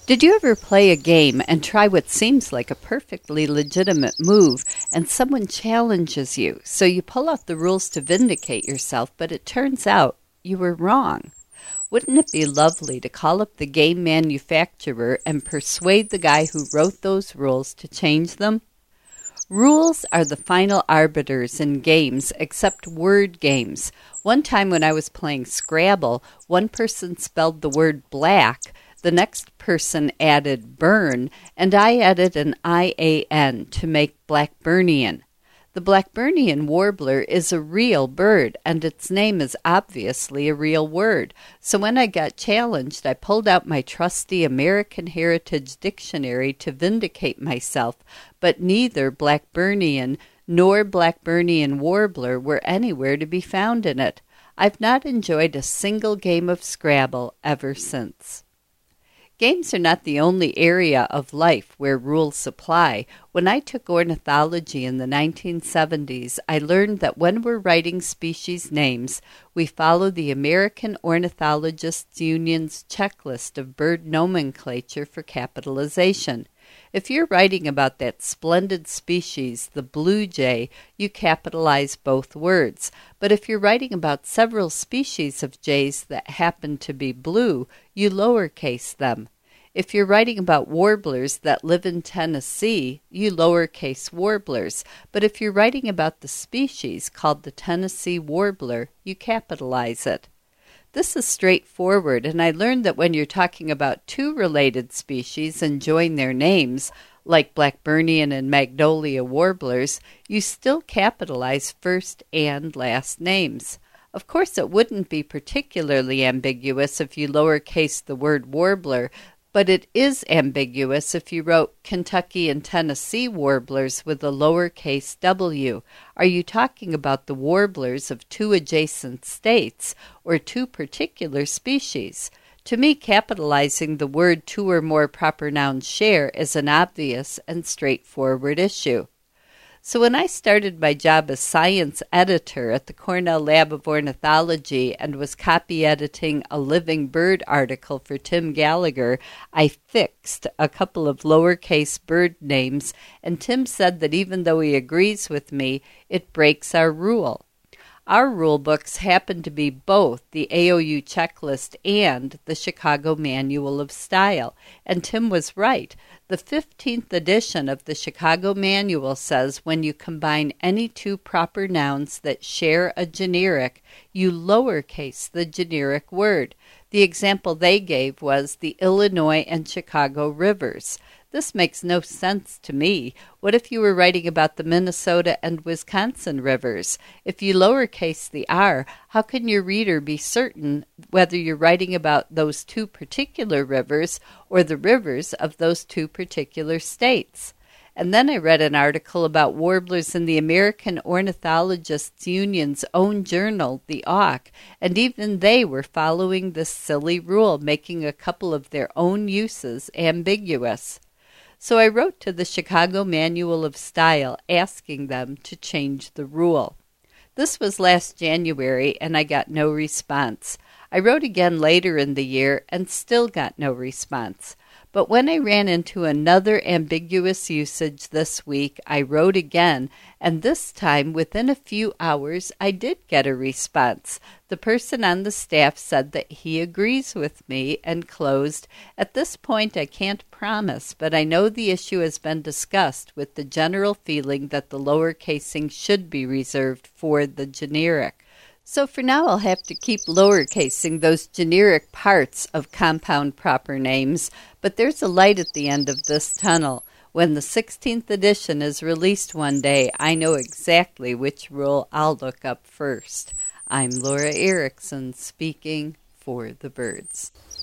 Did you ever play a game and try what seems like a perfectly legitimate move and someone challenges you, so you pull out the rules to vindicate yourself, but it turns out you were wrong? Wouldn't it be lovely to call up the game manufacturer and persuade the guy who wrote those rules to change them? Rules are the final arbiters in games, except word games. One time when I was playing Scrabble, one person spelled the word black, the next person added burn, and I added an IAN to make Blackburnian. The Blackburnian warbler is a real bird, and its name is obviously a real word. So when I got challenged, I pulled out my trusty American Heritage Dictionary to vindicate myself, but neither Blackburnian nor Blackburnian warbler were anywhere to be found in it. I've not enjoyed a single game of Scrabble ever since. Games are not the only area of life where rules apply. When I took ornithology in the 1970s, I learned that when we're writing species names, we follow the American Ornithologists Union's checklist of bird nomenclature for capitalization. If you're writing about that splendid species, the blue jay, you capitalize both words. But if you're writing about several species of jays that happen to be blue, you lowercase them. If you're writing about warblers that live in Tennessee, you lowercase warblers. But if you're writing about the species called the Tennessee warbler, you capitalize it. This is straightforward, and I learned that when you're talking about two related species and join their names, like Blackburnian and Magnolia warblers, you still capitalize first and last names. Of course, it wouldn't be particularly ambiguous if you lowercase the word warbler, but it is ambiguous if you wrote Kentucky and Tennessee warblers with a lowercase w. Are you talking about the warblers of two adjacent states or two particular species? To me, capitalizing the word two or more proper nouns share is an obvious and straightforward issue. So when I started my job as science editor at the Cornell Lab of Ornithology and was copy editing a living bird article for Tim Gallagher, I fixed a couple of lowercase bird names, and Tim said that even though he agrees with me, it breaks our rule. Our rule books happen to be both the AOU checklist and the Chicago Manual of Style, and Tim was right. The 15th edition of the Chicago Manual says when you combine any two proper nouns that share a generic, you lowercase the generic word. The example they gave was the Illinois and Chicago rivers. This makes no sense to me. What if you were writing about the Minnesota and Wisconsin rivers? If you lowercase the R, how can your reader be certain whether you're writing about those two particular rivers or the rivers of those two particular states? And then I read an article about warblers in the American Ornithologists Union's own journal, the Auk, and even they were following this silly rule, making a couple of their own uses ambiguous. So I wrote to the Chicago Manual of Style asking them to change the rule. This was last January, and I got no response. I wrote again later in the year and still got no response. But when I ran into another ambiguous usage this week, I wrote again, and this time, within a few hours, I did get a response. The person on the staff said that he agrees with me and closed. At this point, I can't promise, but I know the issue has been discussed with the general feeling that the lowercasing should be reserved for the generic. So for now, I'll have to keep lowercasing those generic parts of compound proper names, but there's a light at the end of this tunnel. When the 16th edition is released one day, I know exactly which rule I'll look up first. I'm Laura Erickson, speaking for the birds.